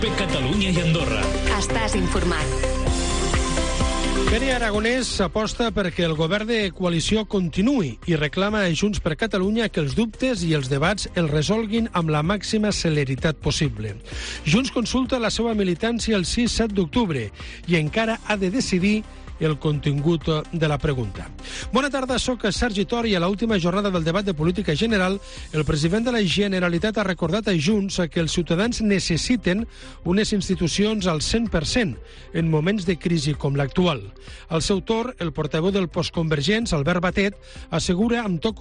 COPE Catalunya i Andorra. Estàs informat. Pere Aragonès aposta perquè el govern de coalició continuï i reclama a Junts per Catalunya que els dubtes i els debats els resolguin amb la màxima celeritat possible. Junts consulta la seva militància el 6-7 d'octubre i encara ha de decidir el contingut de la pregunta. Bona tarda, soc Sergi Tor i a l'última jornada del debat de política general el president de la Generalitat ha recordat a Junts que els ciutadans necessiten unes institucions al 100% en moments de crisi com l'actual. Al seu torn, el portaveu del postconvergents, Albert Batet, assegura amb to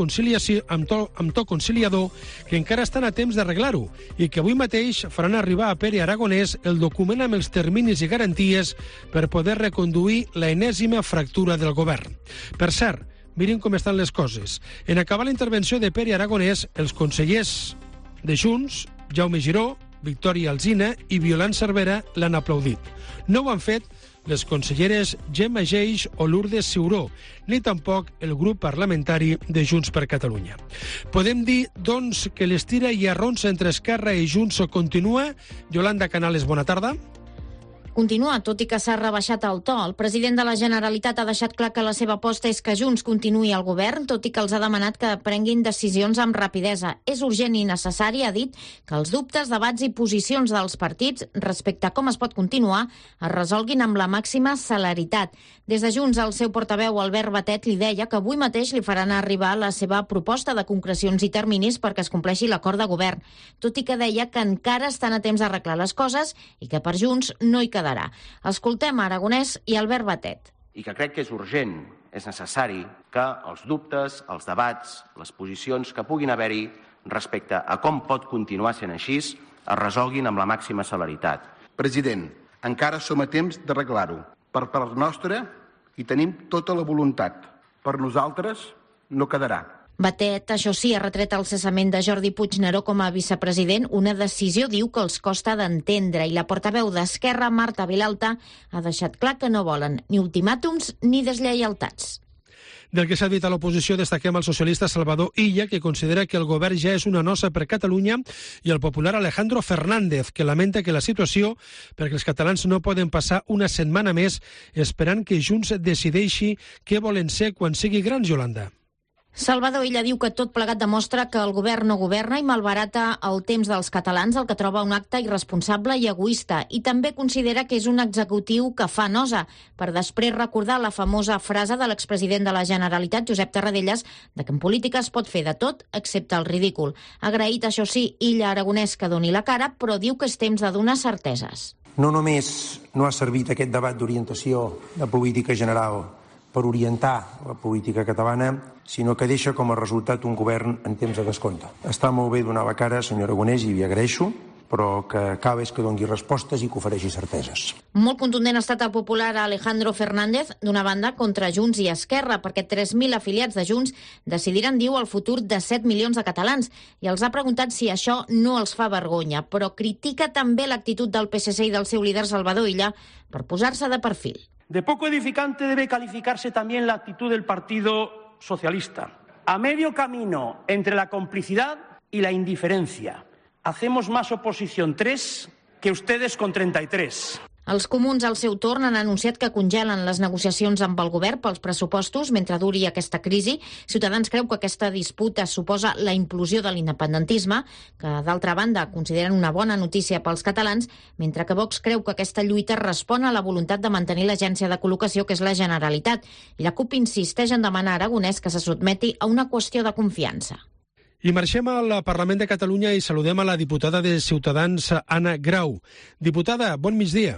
conciliador que encara estan a temps d'arreglar-ho i que avui mateix faran arribar a Pere Aragonès el document amb els terminis i garanties per poder reconduir la enèsima fractura del govern. Per cert, mirin com estan les coses. En acabar la intervenció de Pere Aragonès, els consellers de Junts, Jaume Giró, Victòria Alsina i Violant Cervera l'han aplaudit. No ho han fet les conselleres Gemma Geix o Lourdes Ciuró, ni tampoc el grup parlamentari de Junts per Catalunya. Podem dir, doncs, que l'estira i arronsa entre Esquerra i Junts continua? Yolanda Canales, bona tarda. Continua, tot i que s'ha rebaixat el to. El president de la Generalitat ha deixat clar que la seva aposta és que Junts continuï al govern, tot i que els ha demanat que prenguin decisions amb rapidesa. És urgent i necessari, ha dit, que els dubtes, debats i posicions dels partits respecte a com es pot continuar es resolguin amb la màxima celeritat. Des de Junts, el seu portaveu, Albert Batet, li deia que avui mateix li faran arribar la seva proposta de concrecions i terminis perquè es compleixi l'acord de govern, tot i que deia que encara estan a temps d'arreglar les coses i que per Junts no hi quedarà. Escoltem Aragonès i Albert Batet. I que crec que és urgent, és necessari que els dubtes, els debats, les posicions que puguin haver-hi respecte a com pot continuar sent així es resolguin amb la màxima celeritat. President, encara som a temps d'arreglar-ho. Per part nostra hi tenim tota la voluntat. Per nosaltres no quedarà. Batet, això sí, ha retret el cessament de Jordi Puigneró com a vicepresident, una decisió, diu, que els costa d'entendre, i la portaveu d'Esquerra, Marta Vilalta, ha deixat clar que no volen ni ultimàtums ni deslleialtats. Del que s'ha dit a l'oposició destaquem el socialista Salvador Illa, que considera que el govern ja és una nosa per Catalunya, i el popular Alejandro Fernández, que lamenta que la situació, perquè els catalans no poden passar una setmana més esperant que Junts decideixi què volen ser quan sigui grans, Yolanda. Salvador Illa diu que tot plegat demostra que el govern no governa i malbarata el temps dels catalans, el que troba un acte irresponsable i egoista, i també considera que és un executiu que fa nosa, per després recordar la famosa frase de l'expresident de la Generalitat, Josep Tarradellas, de que en política es pot fer de tot excepte el ridícul. Ha agraït, això sí, Illa Aragonès que doni la cara, però diu que és temps de donar certeses. No només no ha servit aquest debat d'orientació de política general per orientar la política catalana, sinó que deixa com a resultat un govern en temps de descompte. Està molt bé donar la cara, senyor Aragonès, i li agraeixo, però que cal és que doni respostes i que ofereixi certeses. Molt contundent ha estat el popular Alejandro Fernández, d'una banda, contra Junts i Esquerra, perquè 3.000 afiliats de Junts decidiran, diu, el futur de 7 milions de catalans, i els ha preguntat si això no els fa vergonya, però critica també l'actitud del PSC i del seu líder Salvador Illa per posar-se de perfil. De poco edificante debe calificarse también la actitud del Partido Socialista. A medio camino entre la complicidad y la indiferencia. Hacemos más oposición 3 que ustedes con 33. Els comuns, al seu torn, han anunciat que congelen les negociacions amb el govern pels pressupostos mentre duri aquesta crisi. Ciutadans creu que aquesta disputa suposa la implosió de l'independentisme, que, d'altra banda, consideren una bona notícia pels catalans, mentre que Vox creu que aquesta lluita respon a la voluntat de mantenir l'agència de col·locació, que és la Generalitat. I la CUP insisteix en demanar a Aragonès que se sotmeti a una qüestió de confiança. I marxem al Parlament de Catalunya i saludem a la diputada de Ciutadans, Anna Grau. Diputada, bon migdia.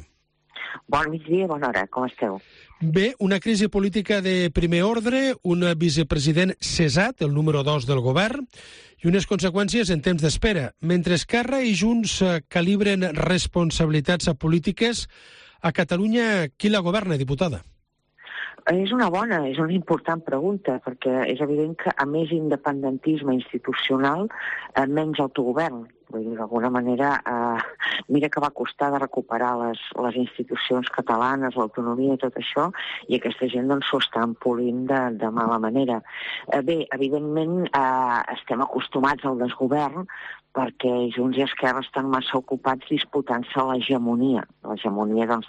Bon migdia, bona hora, com esteu? Bé, una crisi política de primer ordre, un vicepresident cessat, el número 2 del govern, i unes conseqüències en temps d'espera. Mentre Esquerra i Junts calibren responsabilitats polítiques, a Catalunya qui la governa, diputada? És una important pregunta, perquè és evident que a més independentisme institucional, menys autogovern. Vull dir, d'alguna manera, mira que va costar de recuperar les institucions catalanes, l'autonomia i tot això, i aquesta gent doncs s'ho estan polint de mala manera. Bé, evidentment estem acostumats al desgovern, perquè Junts i Esquerra estan massa ocupats disputant-se l'hegemonia doncs,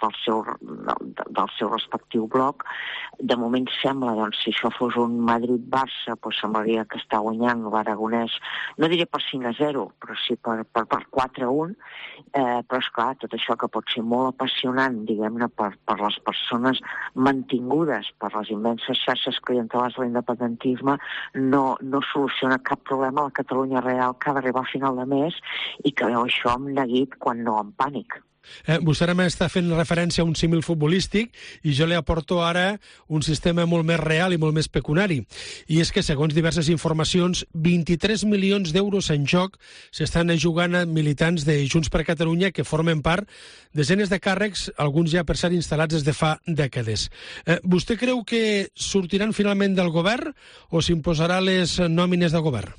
del seu respectiu bloc. De moment sembla, doncs, si això fos un Madrid-Barça, doncs semblaria que està guanyant l'Aragonès, no diré per 5-0, però sí per 4-1, però esclar, tot això que pot ser molt apassionant, diguem-ne, per les persones mantingudes per les immenses xarxes clientelars de l'independentisme, no soluciona cap problema a la Catalunya real que ha d'arribar al final de mes i que veu això amb neguit quan no en pànic. Vostè ara m'està fent referència a un símil futbolístic i jo li aporto ara un sistema molt més real i molt més pecuniari. I és que, segons diverses informacions, 23 milions d'euros en joc s'estan jugant a militants de Junts per Catalunya que formen part desenes de càrrecs, alguns ja per ser instal·lats des de fa dècades. Vostè creu que sortiran finalment del govern o s'imposarà les nòmines del govern?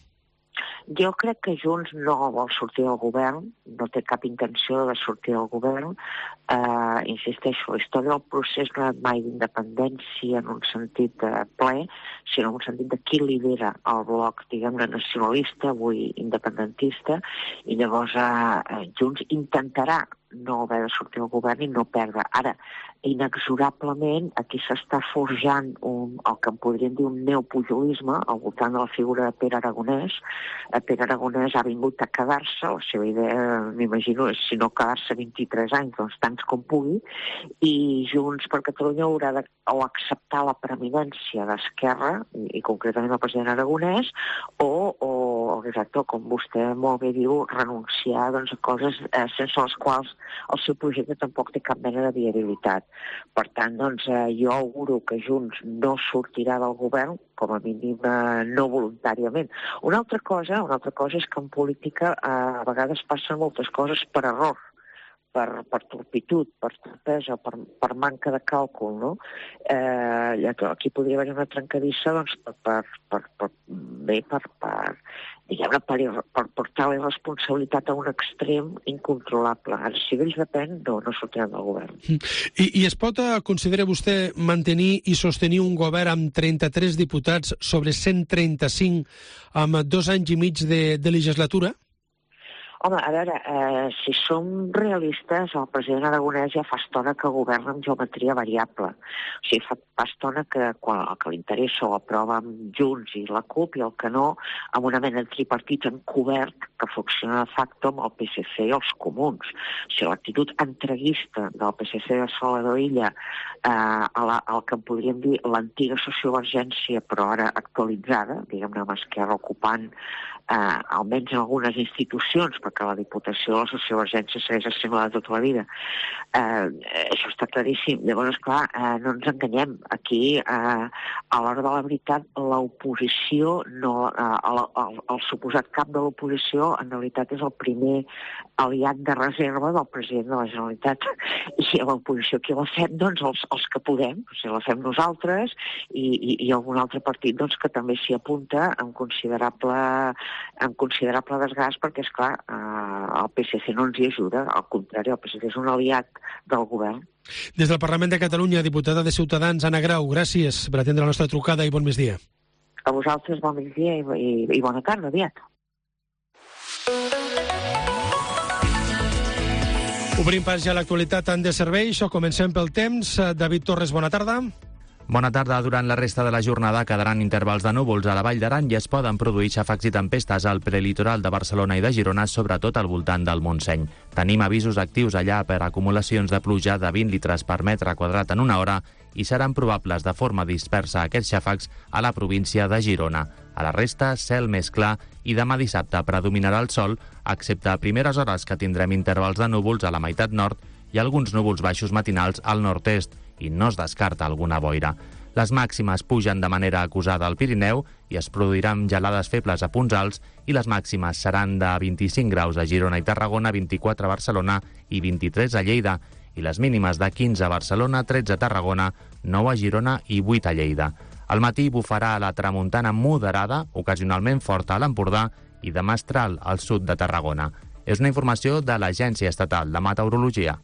Jo crec que Junts no vol sortir del govern, no té cap intenció de sortir del govern. Insisteixo, la història del procés no ha anat mai d'independència en un sentit ple, sinó en un sentit de qui lidera el bloc, diguem-ne, nacionalista, avui independentista, i llavors Junts intentarà no haver de sortir del govern i no perdre. Ara, inexorablement, aquí s'està forjant el que en podríem dir un neopujolisme al voltant de la figura de Pere Aragonès. Pere Aragonès ha vingut a quedar-se, la seva idea, m'imagino, és si no quedar-se 23 anys, doncs tants com pugui, i Junts per Catalunya haurà de o acceptar la preeminència d'Esquerra, i concretament el president Aragonès, o exacte, com vostè molt bé diu, renunciar doncs, a coses sense les quals el seu projecte tampoc té cap mena de viabilitat. Per tant, doncs, jo auguro que Junts no sortirà del govern, com a mínim no voluntàriament. Una altra cosa és que en política a vegades passen moltes coses per error, per torpitud, per torpesa, per manca de càlcul, no? Aquí podria haver una trencadissa doncs, per portar la irresponsabilitat a un extrem incontrolable. Ara, si d'ells depèn, no sortiran del govern. I es pot, considera vostè, mantenir i sostenir un govern amb 33 diputats sobre 135 amb 2 anys i mig de legislatura? Home, a veure, si som realistes, el president Aragonès ja fa estona que governa amb geometria variable. O sigui, fa estona que el que li interessa ho aprova amb Junts i la CUP i el que no, amb una mena de tripartit encobert que funciona de facto amb el PSC i els comuns. O sigui, l'actitud entreguista del PSC de Salvador Illa al que en podríem dir l'antiga sociovergència, però ara actualitzada, diguem-ne amb Esquerra ocupant almenys en algunes institucions, perquè la Diputació de la Sociovergència segueix sent la de tota la vida. Això està claríssim. Llavors, esclar, no ens enganyem. Aquí, a l'hora de la veritat, l'oposició, el suposat cap de l'oposició, en realitat és el primer aliat de reserva del president de la Generalitat. I a l'oposició qui la fem? Doncs els que podem. O sigui, la fem nosaltres i algun altre partit doncs, que també s'hi apunta amb considerable desgast, perquè, esclar, el PSC no ens hi ajuda, al contrari, el PSC és un aliat del govern. Des del Parlament de Catalunya, diputada de Ciutadans, Anna Grau, gràcies per atendre la nostra trucada i bon migdia. A vosaltres bon migdia i bona tarda, aviat. Obrim pas ja l'actualitat en de serveis, o comencem pel temps. David Torres, bona tarda. Bona tarda. Durant la resta de la jornada quedaran intervals de núvols a la Vall d'Aran i es poden produir xàfecs i tempestes al prelitoral de Barcelona i de Girona, sobretot al voltant del Montseny. Tenim avisos actius allà per acumulacions de pluja de 20 litres per metre quadrat en una hora i seran probables de forma dispersa aquests xàfecs a la província de Girona. A la resta, cel més clar i demà dissabte predominarà el sol, excepte a primeres hores que tindrem intervals de núvols a la meitat nord i alguns núvols baixos matinals al nord-est, i no es descarta alguna boira. Les màximes pugen de manera acusada al Pirineu i es produiran gelades febles a punts alts i les màximes seran de 25 graus a Girona i Tarragona, 24 a Barcelona i 23 a Lleida, i les mínimes de 15 a Barcelona, 13 a Tarragona, 9 a Girona i 8 a Lleida. Al matí bufarà a la tramuntana moderada, ocasionalment forta a l'Empordà i de mestral al sud de Tarragona. És una informació de l'Agència Estatal de Meteorologia.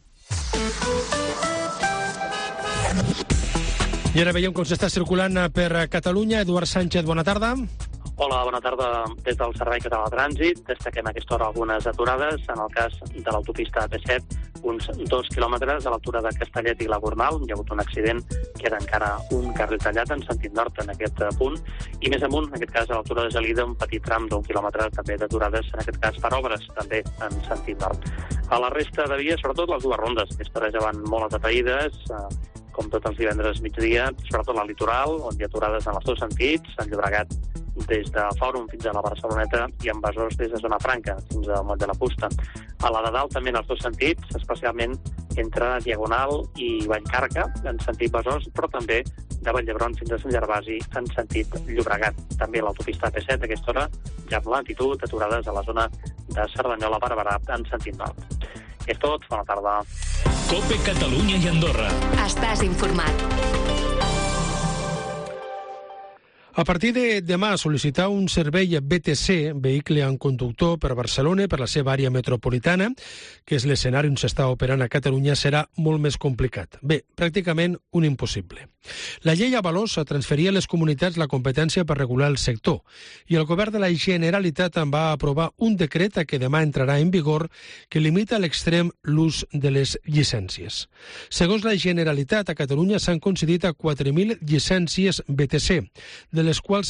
I ara veiem com s'està circulant per Catalunya. Eduard Sánchez, bona tarda. Hola, bona tarda des del Servei Català de Trànsit. Destaquem a aquesta hora algunes aturades. En el cas de l'autopista AP7, uns 2 quilòmetres a l'altura de Castellet i la Gornal. Hi ha hagut un accident, queda encara un carril tallat en sentit nord en aquest punt. I més amunt, en aquest cas a l'altura de Gelida, un petit tram d'1 quilòmetre també d'aturades, en aquest cas per obres, també en sentit nord. A la resta de vies, sobretot les dues rondes, aquesta hora ja van molt atapeïdes, com tots els divendres migdia, sobretot al litoral, on hi ha aturades en els dos sentits, en Llobregat des de Fòrum fins a la Barceloneta i en Besòs des de Zona Franca fins al Moll de la Fusta. A la de dalt també en els dos sentits, especialment entre Diagonal i Vallcarca, en sentit Besòs, però també de Vall d'Hebron fins a Sant Gervasi en sentit Llobregat. També l'autopista AP7 a aquesta hora ja amb lentitud, aturades a la zona de Cerdanyola-Barberà en sentit nord. És tot, bona tarda. COPE Catalunya i Andorra. Estàs informat. A partir de demà, sol·licitar un servei BTC, vehicle amb conductor, per Barcelona, per la seva àrea metropolitana, que és l'escenari on s'està operant a Catalunya, serà molt més complicat. Bé, pràcticament un impossible. La llei Avalos transferia a les comunitats la competència per regular el sector i el govern de la Generalitat en va aprovar un decret que demà entrarà en vigor que limita a l'extrem l'ús de les llicències. Segons la Generalitat, a Catalunya s'han concedit a 4.000 llicències BTC, de les quals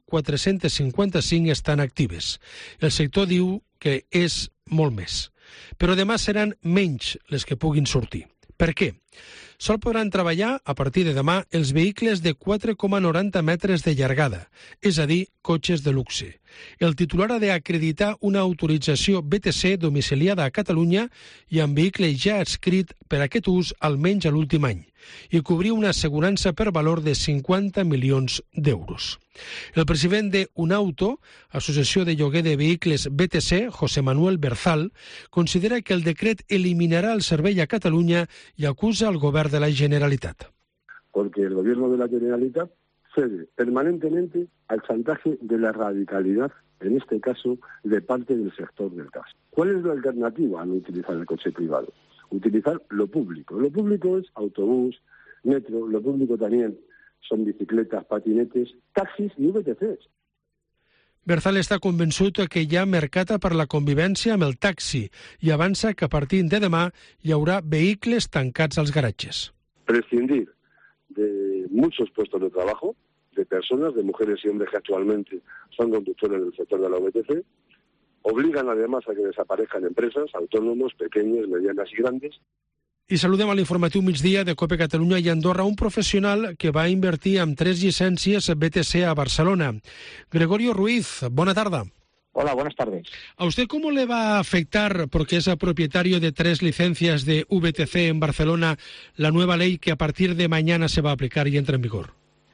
1.455 estan actives. El sector diu que és molt més. Però demà seran menys les que puguin sortir. Per què? Sol podran treballar, a partir de demà, els vehicles de 4,90 metres de llargada, és a dir, cotxes de luxe. El titular ha d'acreditar una autorització BTC domiciliada a Catalunya i amb vehicle ja adscrit per aquest ús almenys a l'últim any i cobrir una assegurança per valor de 50 milions d'euros. El president de Unauto, Associació de Lloguer de Vehicles BTC, José Manuel Berzal, considera que el decret eliminará el servei a Catalunya y acusa al Govern de la Generalitat. Porque el Gobierno de la Generalitat cede permanentemente al chantaje de la radicalidad, en este caso, de parte del sector del taxi. ¿Cuál es la alternativa a no utilizar el coche privado? Utilizar lo público. Lo público es autobús, metro, lo público también son bicicletas, patinetes, taxis i VTCs. Berzal està convençut que hi ha mercat per la convivència amb el taxi i avança que a partir de demà hi haurà vehicles tancats als garatges. Prescindir de muchos puestos de trabajo, de personas, de mujeres y hombres que actualmente son conductores del sector de la VTC, obligan además a que desaparezcan empresas, autónomos, pequeñas, medianas y grandes. I saludem a l'informatiu migdia de COPE Catalunya i Andorra un professional que va invertir amb 3 llicències BTC a Barcelona. Gregorio Ruiz, bona tarda. Hola, buenas tardes. ¿A usted cómo le va a afectar, porque es propietario de 3 licencias de VTC en Barcelona, la nueva ley que a partir de mañana se va a aplicar y entra en vigor?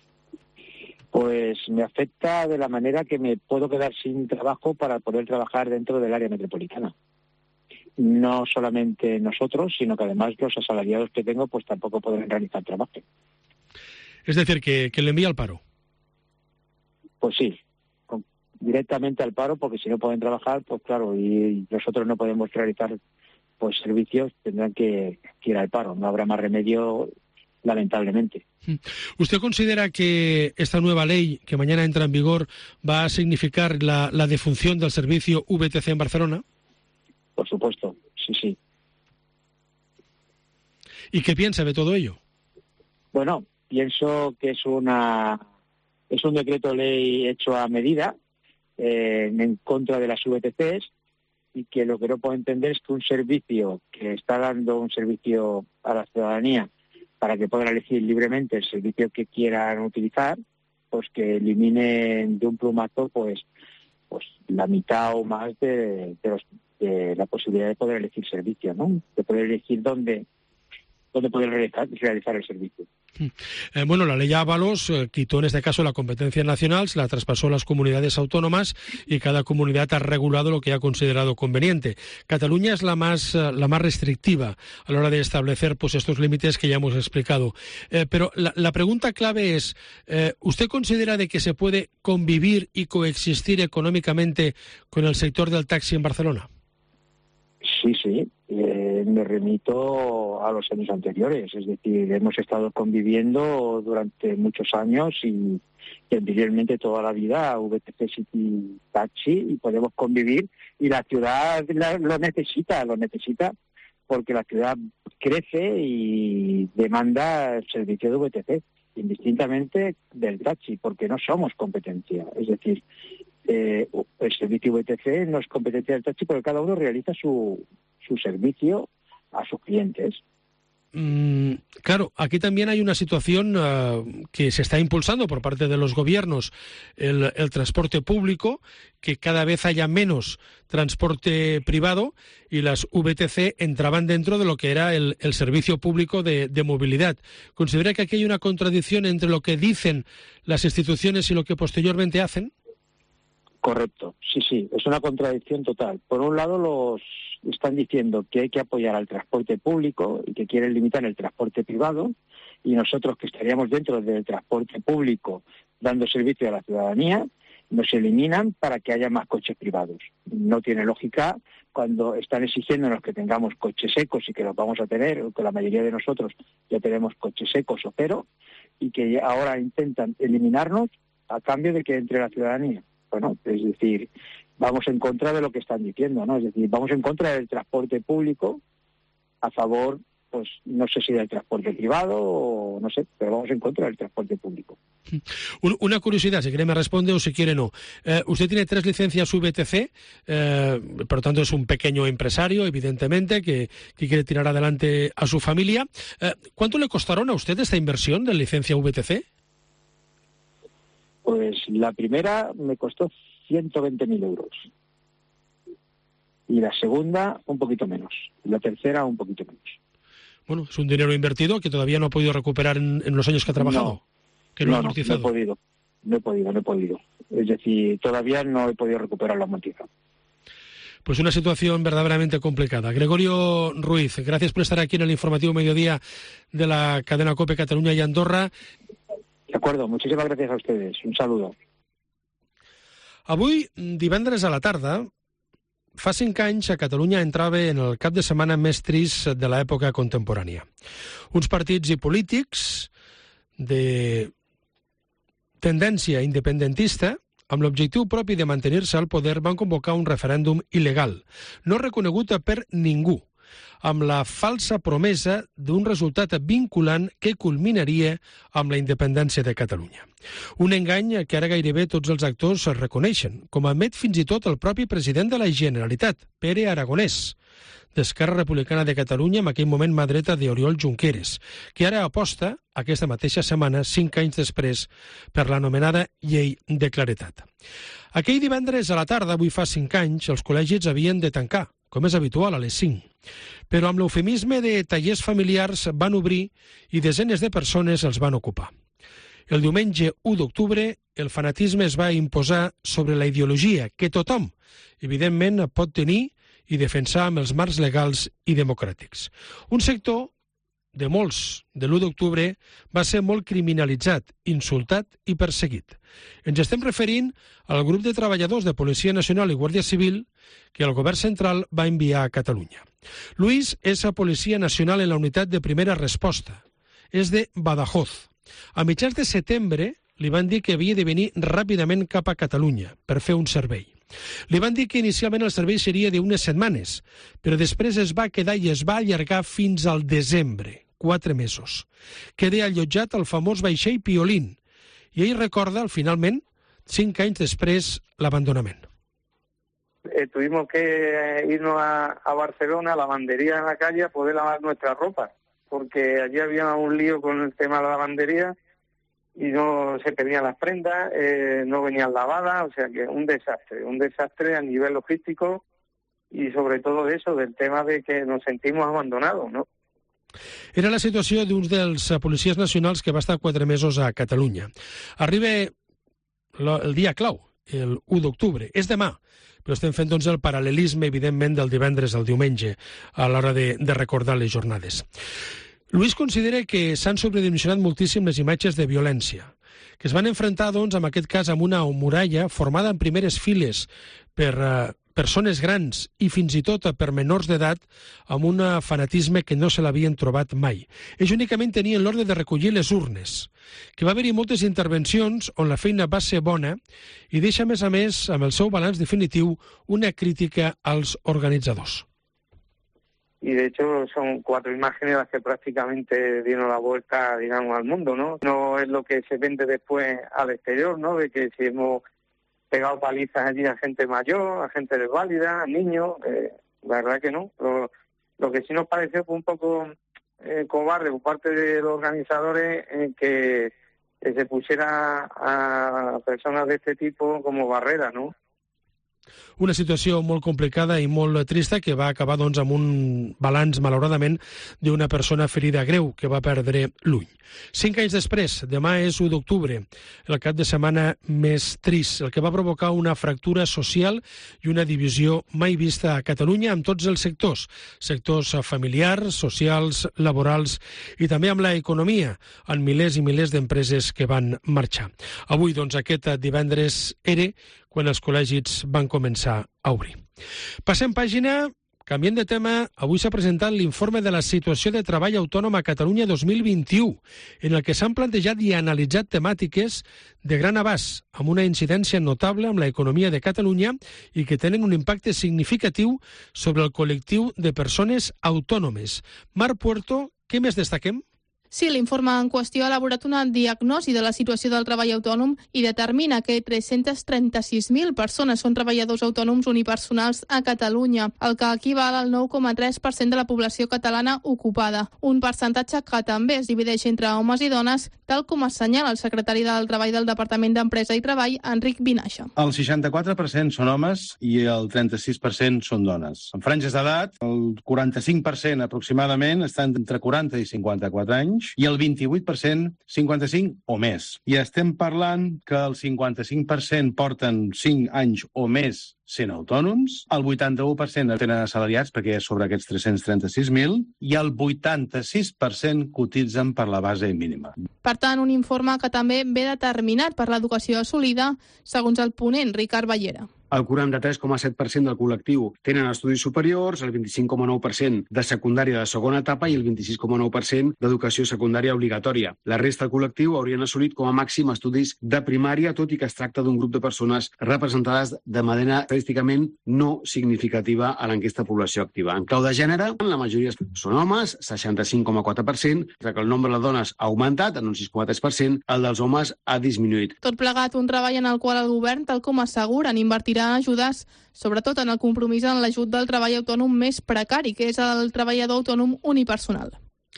Pues me afecta de la manera que me puedo quedar sin trabajo para poder trabajar dentro del área metropolitana. No solamente nosotros, sino que además los asalariados que tengo pues tampoco podrán realizar trabajo. Es decir, que le envía al paro. Pues sí, directamente al paro, porque si no pueden trabajar, pues claro, y nosotros no podemos realizar pues servicios, tendrán que ir al paro. No habrá más remedio, lamentablemente. ¿Usted considera que esta nueva ley, que mañana entra en vigor, va a significar la defunción del servicio VTC en Barcelona? Por supuesto, sí. ¿Y qué piensa de todo ello? Bueno, pienso que es un decreto ley hecho a medida en contra de las VTCs y que lo que no puedo entender es que un servicio que está dando un servicio a la ciudadanía para que puedan elegir libremente el servicio que quieran utilizar, pues que eliminen de un plumazo pues la mitad o más de la posibilidad de poder elegir servicio, ¿no? De poder elegir dónde poder realizar el servicio. Bueno, la ley Avalos quitó en este caso la competencia nacional, se la traspasó a las comunidades autónomas y cada comunidad ha regulado lo que ha considerado conveniente. Cataluña es la más restrictiva a la hora de establecer pues estos límites que ya hemos explicado. Pero la pregunta clave es, ¿usted considera de que se puede convivir y coexistir económicamente con el sector del taxi en Barcelona? Sí. Me remito a los años anteriores. Es decir, hemos estado conviviendo durante muchos años y anteriormente toda la vida VTC City Taxi, y podemos convivir, y la ciudad lo necesita porque la ciudad crece y demanda el servicio de VTC, indistintamente del taxi, porque no somos competencia. Es decir, el servicio VTC no es competencia del taxi porque cada uno realiza su servicio a sus clientes. Claro, aquí también hay una situación que se está impulsando por parte de los gobiernos, el transporte público, que cada vez haya menos transporte privado, y las VTC entraban dentro de lo que era el servicio público de movilidad. ¿Considera que aquí hay una contradicción entre lo que dicen las instituciones y lo que posteriormente hacen? Correcto, sí, es una contradicción total. Por un lado, están diciendo que hay que apoyar al transporte público y que quieren limitar el transporte privado, y nosotros, que estaríamos dentro del transporte público dando servicio a la ciudadanía, nos eliminan para que haya más coches privados. No tiene lógica cuando están exigiéndonos que tengamos coches secos, y que los vamos a tener, o que la mayoría de nosotros ya tenemos coches secos o cero, y que ahora intentan eliminarnos a cambio de que entre la ciudadanía. Bueno, es decir, vamos en contra de lo que están diciendo, ¿no? Es decir, vamos en contra del transporte público, a favor, pues no sé si del transporte privado o no sé, pero vamos en contra del transporte público. Una curiosidad, si quiere me responde o si quiere no. Usted tiene 3 licencias VTC, por lo tanto es un pequeño empresario, evidentemente, que quiere tirar adelante a su familia. ¿Cuánto le costaron a usted esta inversión de licencia VTC? Pues la primera me costó 120.000 euros. Y la segunda, un poquito menos. Y la tercera, un poquito menos. Bueno, es un dinero invertido que todavía no ha podido recuperar en los años que ha trabajado. No he podido. Es decir, todavía no he podido recuperar la amortizado. Pues una situación verdaderamente complicada. Gregorio Ruiz, gracias por estar aquí en el Informativo Mediodía de la cadena COPE Catalunya y Andorra. De acuerdo, muchísimas gracias a ustedes. Un saludo. Avui, divendres a la tarda, fa 5 anys a Catalunya entrava en el cap de setmana més trist de l'època contemporània. Uns partits i polítics de tendència independentista, amb l'objectiu propi de mantenir-se al poder, van convocar un referèndum il·legal, no reconegut per ningú, amb la falsa promesa d'un resultat vinculant que culminaria amb la independència de Catalunya. Un engany que ara gairebé tots els actors reconeixen, com admet fins i tot el propi president de la Generalitat, Pere Aragonès, d'Esquerra Republicana de Catalunya, en aquell moment mà dreta d'Oriol Junqueras, que ara aposta, aquesta mateixa setmana, 5 anys després, per l'anomenada Llei de Claretat. Aquell divendres a la tarda, avui fa 5 anys, els col·legis havien de tancar, com és habitual, a les 5. Però amb l'eufemisme de tallers familiars van obrir i desenes de persones els van ocupar. El diumenge 1 d'octubre el fanatisme es va imposar sobre la ideologia que tothom, evidentment, pot tenir i defensar amb els marcs legals i democràtics. Un sector de molts de l'1 d'octubre va ser molt criminalitzat, insultat i perseguit. Ens estem referint al grup de treballadors de Policia Nacional i Guàrdia Civil que el govern central va enviar a Catalunya. Luis és a Policia Nacional en la unitat de primera resposta. És de Badajoz. A mitjans de setembre li van dir que havia de venir ràpidament cap a Catalunya per fer un servei. Li van dir que inicialment el servei seria d'unes setmanes, però després es va quedar i es va allargar fins al desembre, 4 mesos. Queda allotjat al famós vaixell Piolín, i ell recorda, finalment, 5 anys després, l'abandonament. Tuvimos que irnos a Barcelona, a la lavandería en la calle, a poder lavar nuestra ropa, porque allí había un lío con el tema de la lavandería y no se perdían las prendas, no venían lavadas, o sea que un desastre a nivel logístico y sobre todo de eso, del tema de que nos sentimos abandonados, ¿no? Era la situació d'uns dels policies nacionals que va estar 4 mesos a Catalunya. Arriba el dia clau, el 1 d'octubre. És demà, però estem fent doncs el paral·lelisme, evidentment, del divendres al diumenge, a l'hora de recordar les jornades. Luis considera que s'han sobredimensionat moltíssim les imatges de violència, que es van enfrontar, doncs, en aquest cas, amb una muralla formada en primeres files per persones grans i fins i tot per menors d'edat amb un fanatisme que no se l'havien trobat mai. Ells únicament tenien l'ordre de recollir les urnes, que va haver-hi moltes intervencions on la feina va ser bona i deixa, a més, amb el seu balanç definitiu, una crítica als organitzadors. Y de hecho son 4 imágenes las que prácticamente dieron la vuelta, digamos, al mundo, ¿no? No es lo que se vende después al exterior, ¿no? De que si hemos pegado palizas allí a gente mayor, a gente desválida, a niños, la verdad que no. Lo que sí nos pareció fue un poco cobarde por parte de los organizadores que se pusiera a personas de este tipo como barrera, ¿no? Una situació molt complicada i molt trista que va acabar amb un balanç, malauradament, d'una persona ferida greu que va perdre l'ull. 5 anys després, demà és 1 d'octubre, el cap de setmana més trist, el que va provocar una fractura social i una divisió mai vista a Catalunya amb tots els sectors familiars, socials, laborals i també amb l'economia, amb milers i milers d'empreses que van marxar. Avui, aquest divendres era quan els col·legis van començar a obrir. Passem pàgina, canviant de tema, avui s'ha presentat l'informe de la situació de treball autònom a Catalunya 2021, en el que s'han plantejat i analitzat temàtiques de gran abast, amb una incidència notable amb l'economia de Catalunya i que tenen un impacte significatiu sobre el col·lectiu de persones autònomes. Marc Puerto, què més destaquem? Sí, l'informe en qüestió ha elaborat una diagnosi de la situació del treball autònom i determina que 336.000 persones són treballadors autònoms unipersonals a Catalunya, el que equival al 9,3% de la població catalana ocupada, un percentatge que també es divideix entre homes i dones, tal com assenyala el secretari del Treball del Departament d'Empresa i Treball, Enric Vinaixa. El 64% són homes i el 36% són dones. En franges d'edat, el 45% aproximadament estan entre 40 i 54 anys, i el 28% 55 o més. I estem parlant que el 55% porten 5 anys o més sent autònoms, el 81% tenen assalariats, perquè és sobre aquests 336.000, i el 86% cotitzen per la base mínima. Per tant, un informe que també ve determinat per l'educació assolida, segons el ponent Ricard Ballera. El 43,7% del col·lectiu tenen estudis superiors, el 25,9% de secundària de segona etapa i el 26,9% d'educació secundària obligatòria. La resta del col·lectiu haurien assolit com a màxim estudis de primària, tot i que es tracta d'un grup de persones representades de manera estadísticament no significativa a l'enquesta població activa. En clau de gènere, la majoria són homes, 65,4%, que el nombre de dones ha augmentat en un 6,3%, el dels homes ha disminuït. Tot plegat, un treball en el qual el govern, tal com asseguren, invertirà ajudes, sobretot en el compromís en l'ajut del treball autònom més precari, que és el treballador autònom unipersonal.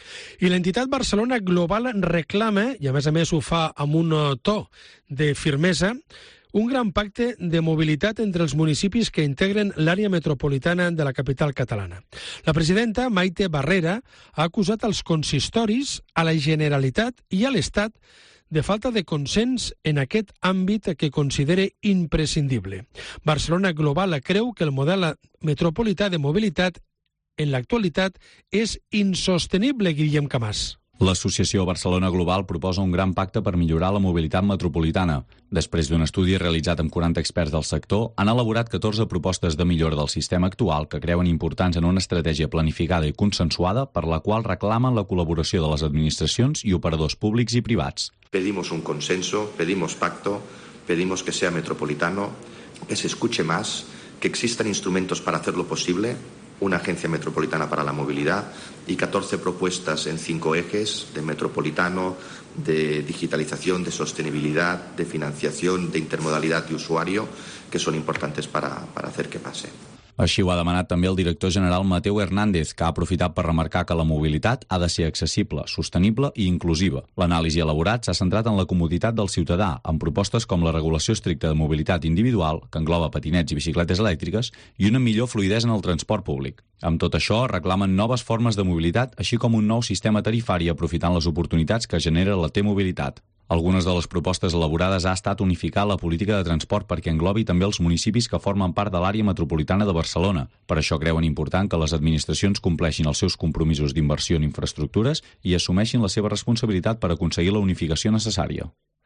I l'entitat Barcelona Global reclama, i a més ho fa amb un to de firmesa, un gran pacte de mobilitat entre els municipis que integren l'àrea metropolitana de la capital catalana. La presidenta, Maite Barrera, ha acusat els consistoris, a la Generalitat i a l'Estat de falta de consens en aquest àmbit que considere imprescindible. Barcelona Global creu que el model metropolità de mobilitat en l'actualitat és insostenible, Guillem Camàs. L'Associació Barcelona Global proposa un gran pacte per millorar la mobilitat metropolitana. Després d'un estudi realitzat amb 40 experts del sector, han elaborat 14 propostes de millora del sistema actual que creuen importants en una estratègia planificada i consensuada per la qual reclamen la col·laboració de les administracions i operadors públics i privats. Pedimos un consenso, pedimos pacto, pedimos que sea metropolitano, que se escuche más, que existan instrumentos para hacerlo posible, una agencia metropolitana para la movilidad y 14 propuestas en 5 ejes de metropolitano, de digitalización, de sostenibilidad, de financiación, de intermodalidad de usuario, que son importantes para hacer que pase. Així ho ha demanat també el director general Mateu Hernández, que ha aprofitat per remarcar que la mobilitat ha de ser accessible, sostenible i inclusiva. L'anàlisi elaborat s'ha centrat en la comoditat del ciutadà, amb propostes com la regulació estricta de mobilitat individual, que engloba patinets i bicicletes elèctriques, i una millor fluïdesa en el transport públic. Amb tot això, reclamen noves formes de mobilitat, així com un nou sistema tarifari aprofitant les oportunitats que genera la T-mobilitat. Algunes de les propostes elaborades ha estat unificar la política de transport perquè englobi també els municipis que formen part de l'àrea metropolitana de Barcelona. Per això creuen important que les administracions compleixin els seus compromisos d'inversió en infraestructures i assumeixin la seva responsabilitat per aconseguir la unificació necessària.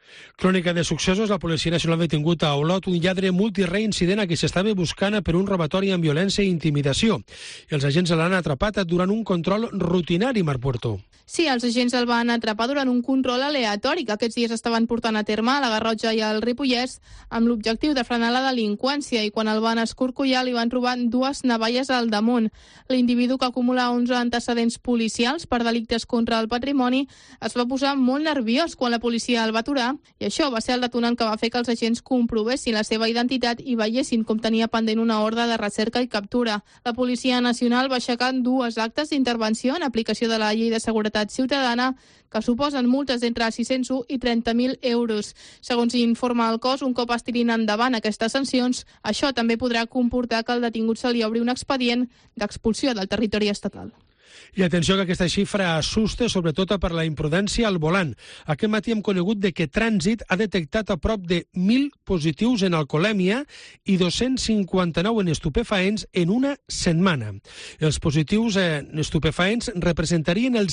Crònica de successos, la Policia Nacional ha detingut a Olot un lladre multireincident a qui s'estava buscant per un robatori amb violència i intimidació. Els agents l'han atrapat durant un control rutinari, Marc Puerto. Sí, els agents el van atrapar durant un control aleatori que aquests dies estaven portant a terme a la Garrotxa i al Ripollès amb l'objectiu de frenar la delinqüència, i quan el van escorcollar li van trobar 2 navalles al damunt. L'individu, que acumula 11 antecedents policials per delictes contra el patrimoni, es va posar molt nerviós quan la policia el va aturar, i això va ser el detonant que va fer que els agents comprovessin la seva identitat i veiessin com tenia pendent una ordre de recerca i captura. La Policia Nacional va aixecar 2 actes d'intervenció en aplicació de la Llei de Seguretat Ciutadana, que suposen multes d'entre 601 i 30.000 euros. Segons informa el cos, un cop es tirin endavant aquestes sancions, això també podrà comportar que al detingut se li obri un expedient d'expulsió del territori estatal. I atenció que aquesta xifra assusta, sobretot per la imprudència al volant. Aquest matí hem conegut que Trànsit ha detectat a prop de 1.000 positius en alcoholèmia i 259 en estupefaents en una setmana. Els positius en estupefaents representarien el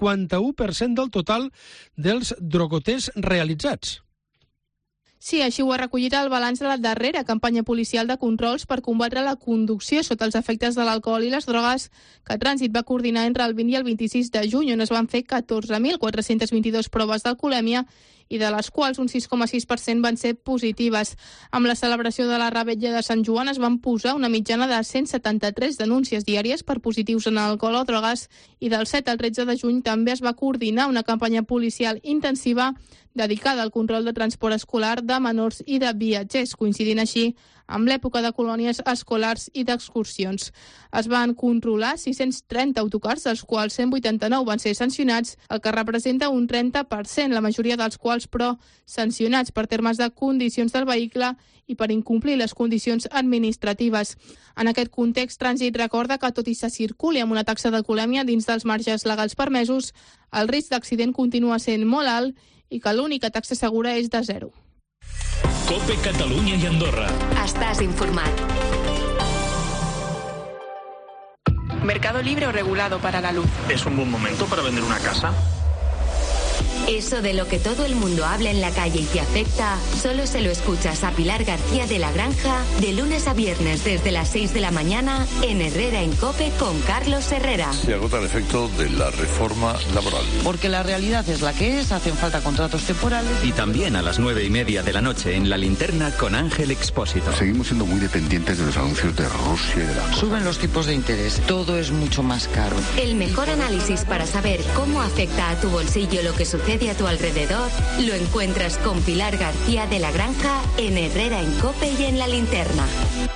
51% del total dels drogoters realitzats. Sí, així ho ha recollit el balanç de la darrera campanya policial de controls per combatre la conducció sota els efectes de l'alcohol i les drogues que Trànsit va coordinar entre el 20 i el 26 de juny, on es van fer 14.422 proves d'alcoholèmia i de les quals un 6,6% van ser positives. Amb la celebració de la Revetlla de Sant Joan es van posar una mitjana de 173 denúncies diàries per positius en alcohol o drogues, i del 7 al 13 de juny també es va coordinar una campanya policial intensiva dedicada al control de transport escolar de menors i de viatgers, coincidint així amb l'època de colònies escolars i d'excursions. Es van controlar 630 autocars, dels quals 189 van ser sancionats, el que representa un 30%, la majoria dels quals, però, sancionats per termes de condicions del vehicle i per incomplir les condicions administratives. En aquest context, Trànsit recorda que, tot i se circuli amb una taxa d'alcoholèmia dins dels marges legals permesos, el risc d'accident continua sent molt alt i que l'única taxa segura és de 0. COPE Catalunya i Andorra. Estàs informat. ¿Mercado libre o regulado para la luz? ¿Es un buen momento para vender una casa? Eso de lo que todo el mundo habla en la calle y te afecta, solo se lo escuchas a Pilar García de la Granja de lunes a viernes desde las 6 de la mañana en Herrera en COPE con Carlos Herrera. Se agota el efecto de la reforma laboral. Porque la realidad es la que es, hacen falta contratos temporales. Y también a las 9:30 de la noche en La Linterna con Ángel Expósito. Seguimos siendo muy dependientes de los anuncios de Rusia y de las cosas. Suben los tipos de interés, todo es mucho más caro. El mejor análisis para saber cómo afecta a tu bolsillo lo que sucede a tu alrededor lo encuentras con Pilar García de la Granja en Herrera en COPE y en La Linterna.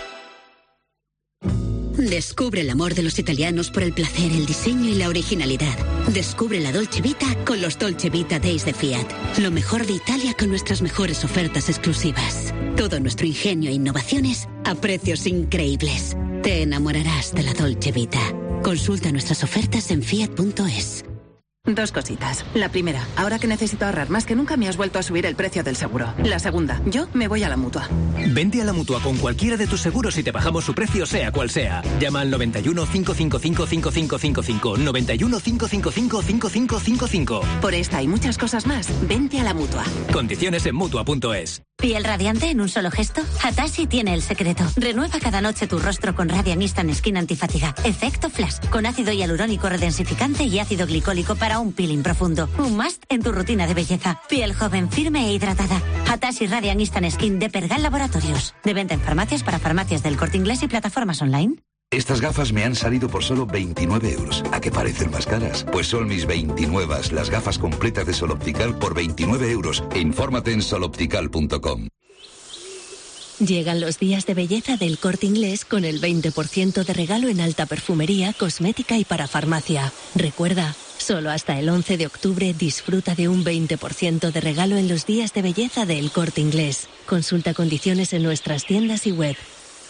Descubre el amor de los italianos por el placer, el diseño y la originalidad. Descubre la Dolce Vita con los Dolce Vita Days de Fiat. Lo mejor de Italia con nuestras mejores ofertas exclusivas. Todo nuestro ingenio e innovaciones a precios increíbles. Te enamorarás de la Dolce Vita. Consulta nuestras ofertas en fiat.es. 2 cositas. La primera, ahora que necesito ahorrar más que nunca me has vuelto a subir el precio del seguro. La segunda, yo me voy a la Mutua. Vente a la Mutua con cualquiera de tus seguros y te bajamos su precio sea cual sea. Llama al 91 555 5555. 91 555 5555. Por esta y muchas cosas más, vente a la Mutua. Condiciones en Mutua.es. ¿Piel radiante en un solo gesto? Hatashi tiene el secreto. Renueva cada noche tu rostro con Radiant Instant Skin Antifatiga. Efecto Flash, con ácido hialurónico redensificante y ácido glicólico para un peeling profundo. Un must en tu rutina de belleza. Piel joven, firme e hidratada. Hatashi Radiant Instant Skin de Pergal Laboratorios. De venta en farmacias para farmacias del Corte Inglés y plataformas online. Estas gafas me han salido por solo 29 euros. ¿A qué parecen más caras? Pues son mis 29, las gafas completas de Sol Optical por 29 euros. Infórmate en soloptical.com. Llegan los días de belleza del Corte Inglés con el 20% de regalo en alta perfumería, cosmética y para farmacia. Recuerda, solo hasta el 11 de octubre disfruta de un 20% de regalo en los días de belleza del Corte Inglés. Consulta condiciones en nuestras tiendas y web.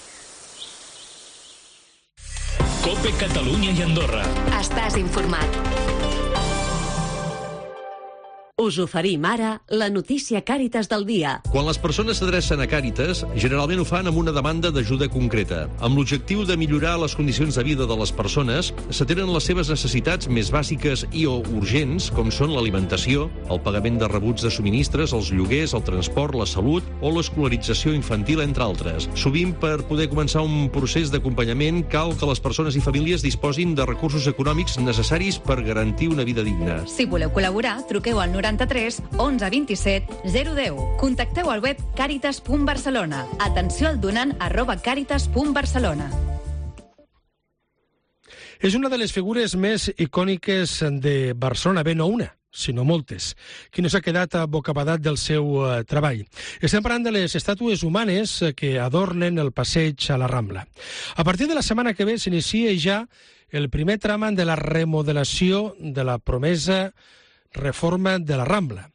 COPE Catalunya i Andorra. Estàs informat. Us oferim ara la notícia Càritas del dia. Quan les persones s'adrecen a Càritas, generalment ho fan amb una demanda d'ajuda concreta. Amb l'objectiu de millorar les condicions de vida de les persones, s'atenen les seves necessitats més bàsiques i o urgents, com són l'alimentació, el pagament de rebuts de subministres, els lloguers, el transport, la salut o l'escolarització infantil, entre altres. Sovint, per poder començar un procés d'acompanyament, cal que les persones i famílies disposin de recursos econòmics necessaris per garantir una vida digna. Si voleu col·laborar, truqueu al 93 11 27 010. Contacteu al web caritas.barcelona. Atenció al donant @caritas.barcelona. És una de les figures més icòniques de Barcelona, bé, no una, sinó moltes, qui no s'ha quedat bocabadat del seu treball. Estem parlant de les estàtues humanes que adornen el passeig a la Rambla. A partir de la setmana que ve s'inicia ja el primer tram de la remodelació de la promesa reforma de la Rambla,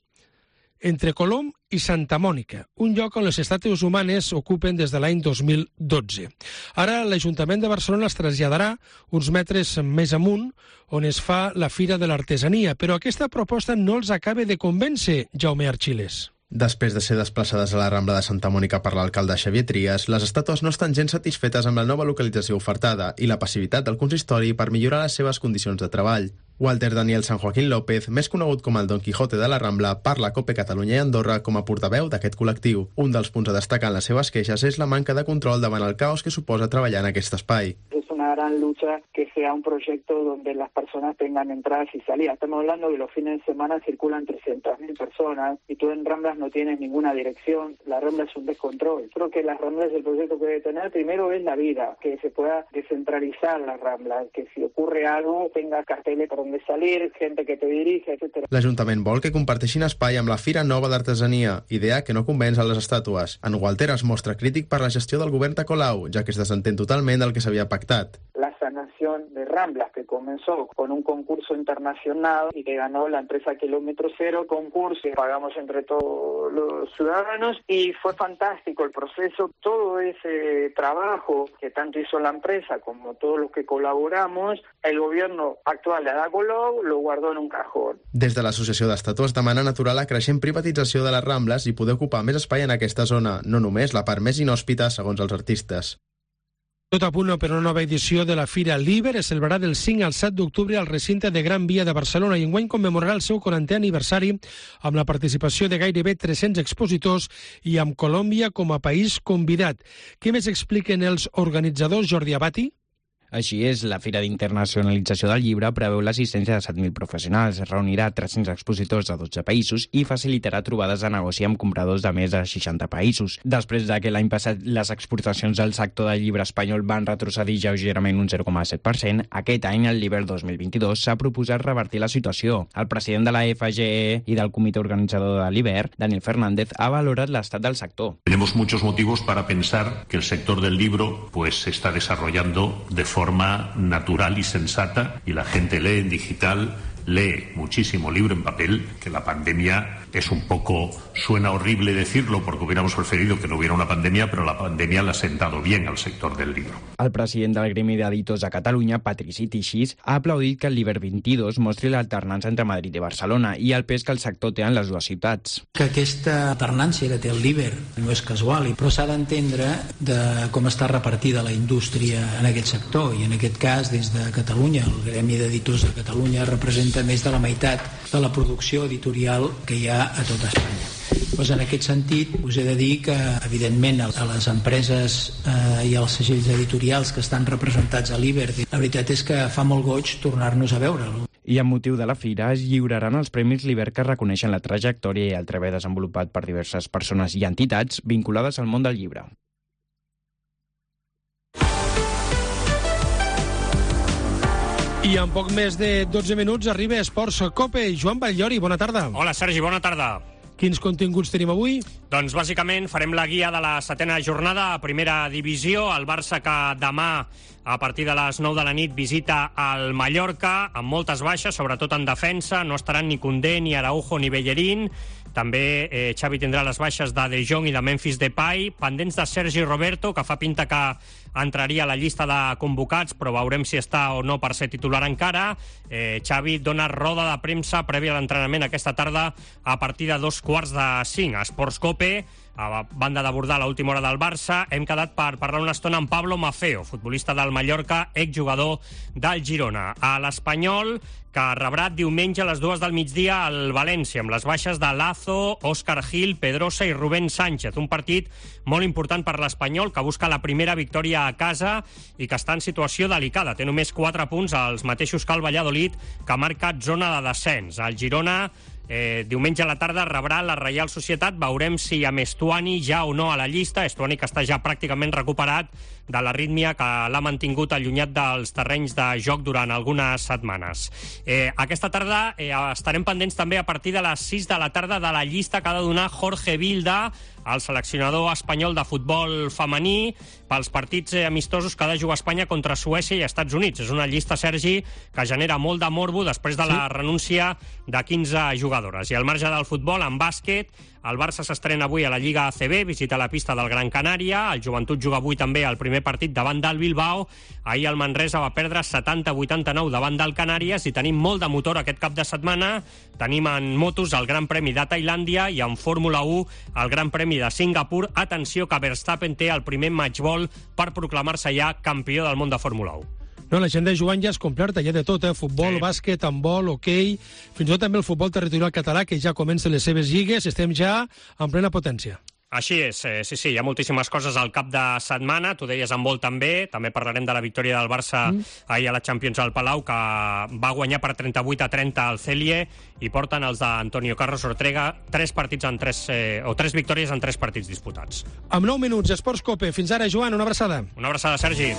entre Colom i Santa Mònica, un lloc on les estàtues humanes ocupen des de l'any 2012. Ara l'Ajuntament de Barcelona es traslladarà uns metres més amunt, on es fa la Fira de l'Artesania, però aquesta proposta no els acaba de convèncer, Jaume Archiles. Després de ser desplaçades a la Rambla de Santa Mònica per l'alcalde Xavier Trias, les estàtues no estan gens satisfetes amb la nova localització ofertada i la passivitat del consistori per millorar les seves condicions de treball. Walter Daniel San Joaquín López, més conegut com el Don Quijote de la Rambla, parla a COPE Catalunya i Andorra com a portaveu d'aquest col·lectiu. Un dels punts a destacar en les seves queixes és la manca de control davant el caos que suposa treballar en aquest espai. Es una gran lucha que sea un proyecto donde las personas tengan entradas y salidas. Estamos hablando de los fines de semana circulan 300.000 personas y tú en Ramblas no tienes ninguna dirección. La Rambla es un descontrol. Creo que las Ramblas, el proyecto que debe tener primero es la vida, que se pueda descentralizar la Rambla, que si ocurre algo tenga carteles por donde salir, gente que te dirige, etc. L'Ajuntament vol que comparteixin espai amb la Fira Nova d'Artesania, idea que no convenç a les estàtues. En Walter es mostra crític per la gestió del govern de Colau, ja que es desentén totalment del que s'havia pactat. La sanación de Ramblas, que comenzó con un concurso internacional y que ganó la empresa Kilómetro Cero, concurso que pagamos entre todos los ciudadanos, y fue fantástico el proceso. Todo ese trabajo que tanto hizo la empresa como todos los que colaboramos, el gobierno actual de Ada Colau lo guardó en un cajón. Des de l'Associació d'Estàtues demanen aturar la creixent privatització de les Rambles i poder ocupar més espai en aquesta zona, no només la part més inhòspita, segons els artistes. Tot a punt per una nova edició de la Fira Liber es celebrarà del 5 al 7 d'octubre al recinte de Gran Via de Barcelona i enguany commemorarà el seu 40è aniversari amb la participació de gairebé 300 expositors i amb Colòmbia com a país convidat. Què més expliquen els organitzadors, Jordi Abati? Així és, la Fira d'Internacionalització del Llibre preveu l'assistència de 7.000 professionals, reunirà 300 expositors de 12 països i facilitarà trobades de negoci amb compradors de més de 60 països. Després de que l'any passat les exportacions del sector del llibre espanyol van retrocedir lleugerament un 0,7%, aquest any, el Lliber 2022, s'ha proposat revertir la situació. El president de la FGE i del comitè organitzador de l'Iber, Daniel Fernández, ha valorat l'estat del sector. Tenemos muchos motivos para pensar que el sector del libro se está desarrollando de forma natural y sensata, y la gente lee en digital, lee muchísimo libro en papel, que la pandemia es un poco, suena horrible decirlo porque hubiéramos preferido que no hubiera una pandemia, pero la pandemia le ha sentado bien al sector del libro. El president del Gremi d'Editors de Catalunya, Patrici Tixis, ha aplaudit que el Lliber 22 mostri l'alternança entre Madrid i Barcelona i el pes que el sector té en les dues ciutats. Que aquesta alternància que té el Lliber no és casual, però s'ha d'entendre de com està repartida la indústria en aquest sector, i en aquest cas, des de Catalunya, el Gremi d'Editors de Catalunya representa més de la meitat de la producció editorial que hi ha a tot Espanya. Doncs en aquest sentit us he de dir que, evidentment, a les empreses i als segells editorials que estan representats a l'Iber, la veritat és que fa molt goig tornar-nos a veure-lo. I amb motiu de la fira es lliuraran els Premis Liber que reconeixen la trajectòria i el treball desenvolupat per diverses persones i entitats vinculades al món del llibre. I en poc més de 12 minuts arriba Esports Cope. Joan Batllori, bona tarda. Hola, Sergi, bona tarda. Quins continguts tenim avui? Doncs bàsicament farem la guia de la 7a jornada a primera divisió. El Barça que demà a partir de les 9 de la nit visita el Mallorca amb moltes baixes, sobretot en defensa. No estaran ni Koundé, ni Araujo, ni Bellerín. També Xavi tindrà les baixes de De Jong i de Memphis Depay, pendents de Sergi Roberto, que fa pinta que entraria a la llista de convocats, però veurem si està o no per ser titular encara. Xavi dona roda de premsa prèvia a l'entrenament aquesta tarda a partir de 4:45. A Sports Cope, a banda d'abordar l'última hora del Barça, hem quedat per parlar una estona amb Pablo Maffeo, futbolista del Mallorca, exjugador del Girona. A l'Espanyol, que rebrà diumenge a les 2 del migdia al València, amb les baixes de Lazo, Óscar Gil, Pedrosa i Rubén Sánchez. Un partit molt important per l'Espanyol, que busca la primera victòria a casa i que està en situació delicada. Té només 4 punts, els mateixos que el Valladolid, que ha marcat zona de descens. El Girona, diumenge a la tarda, rebrà la Reial Societat. Veurem si amb Estuani ja o no a la llista. Estuani, que està ja pràcticament recuperat de l'arrítmia que l'ha mantingut allunyat dels terrenys de joc durant algunes setmanes. Aquesta tarda estarem pendents també a partir de les 6 de la tarda de la llista que ha de donar Jorge Vilda, el seleccionador espanyol de futbol femení, pels partits amistosos que ha de jugar Espanya contra Suècia i Estats Units. És una llista, Sergi, que genera molt de morbo després de la renúncia de 15 jugadores. I al marge del futbol, en bàsquet, el Barça s'estrena avui a la Lliga ACB, visita la pista del Gran Canària. El Joventut juga avui també el primer partit davant del Bilbao. Ahir el Manresa va perdre 70-89 davant del Canàries i tenim molt de motor aquest cap de setmana. Tenim en motos el Gran Premi de Tailàndia i en Fórmula 1 el Gran Premi de Singapur. Atenció, que Verstappen té el primer matchball per proclamar-se ja campió del món de Fórmula 1. No, la gent de Joan ja és completa, ja de tot, futbol, bàsquet, handbol, hoquei, fins i tot també el futbol territorial català, que ja comença les seves lligues, estem ja en plena potència. Així és, sí, hi ha moltíssimes coses al cap de setmana, tu deies handbol també parlarem de la victòria del Barça ahir a la Champions al Palau, que va guanyar per 38-30 al Cèlie, i porten els d'Antonio Carlos Ortega 3 victòries en 3 partits disputats. Amb 9 minuts, Esports Cope. Fins ara, Joan, una abraçada. Una abraçada, Sergi.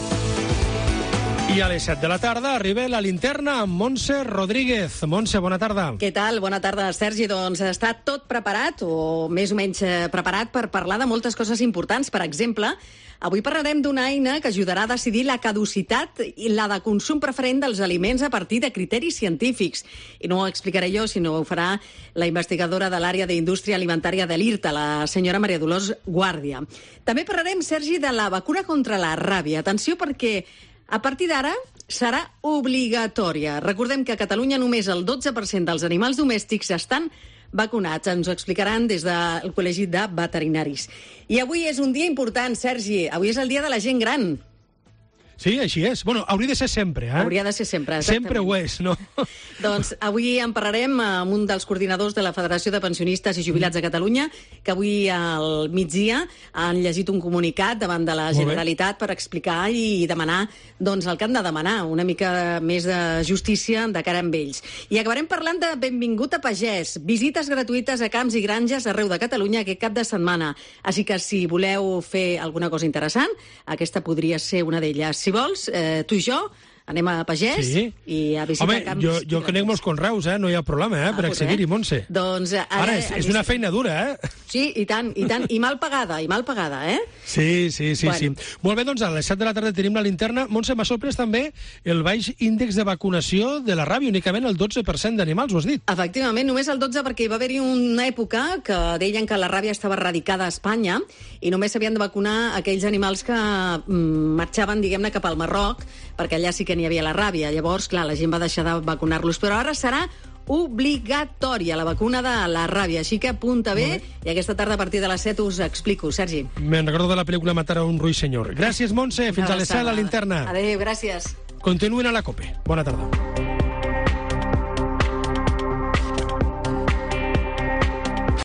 I a les 7 de la tarda arriba la linterna amb Montse Rodríguez. Montse, bona tarda. Què tal? Bona tarda, Sergi. Doncs està tot preparat, o més o menys preparat, per parlar de moltes coses importants. Per exemple, avui parlarem d'una eina que ajudarà a decidir la caducitat i la de consum preferent dels aliments a partir de criteris científics. I no ho explicaré jo, sinó ho farà la investigadora de l'àrea d'indústria alimentària de l'IRTA, la senyora Maria Dolors Guàrdia. També parlarem, Sergi, de la vacuna contra la ràbia. Atenció, perquè a partir d'ara serà obligatòria. Recordem que a Catalunya només el 12% dels animals domèstics estan vacunats. Ens ho explicaran des del Col·legi de Veterinaris. I avui és un dia important, Sergi. Avui és el dia de la gent gran. Sí, així és. Bueno, hauria de ser sempre, Hauria de ser sempre, exactament. Sempre ho és, no? Doncs avui en parlarem amb un dels coordinadors de la Federació de Pensionistes i Jubilats de Catalunya, que avui al migdia han llegit un comunicat davant de la Generalitat per explicar i demanar doncs, el que han de demanar, una mica més de justícia de cara amb ells. I acabarem parlant de Benvingut a Pagès, visites gratuïtes a camps i granges arreu de Catalunya aquest cap de setmana. Així que si voleu fer alguna cosa interessant, aquesta podria ser una d'elles. Si vols, tu i jo anem a Pagès i a visitar camps. Home, jo conec molts conreus, no hi ha problema per accedir-hi, Montse. Doncs ara és una feina dura, Sí, i tant, i mal pagada, Sí. Molt bé, doncs a les 7 de la tarda tenim la linterna. Montse, m'ha sorprès també el baix índex de vacunació de la ràbia, únicament el 12% d'animals, ho has dit? Efectivament, només el 12%, perquè hi va haver-hi una època que deien que la ràbia estava erradicada a Espanya i només s'havien de vacunar aquells animals que marxaven, diguem-ne, cap al Marroc, perquè allà sí que n'hi havia la ràbia. Llavors, clar, la gent va deixar de vacunar-los, però ara serà obligatòria la vacuna de la ràbia, així que apunta bé, i aquesta tarda a partir de les 7 us explico, Sergi. Me'n recordo de la pel·lícula Matar a un ruiseñor. Gràcies, Montse, fins a les 7 a la linterna. Adéu, gràcies. Continuïn a la COPE. Bona tarda.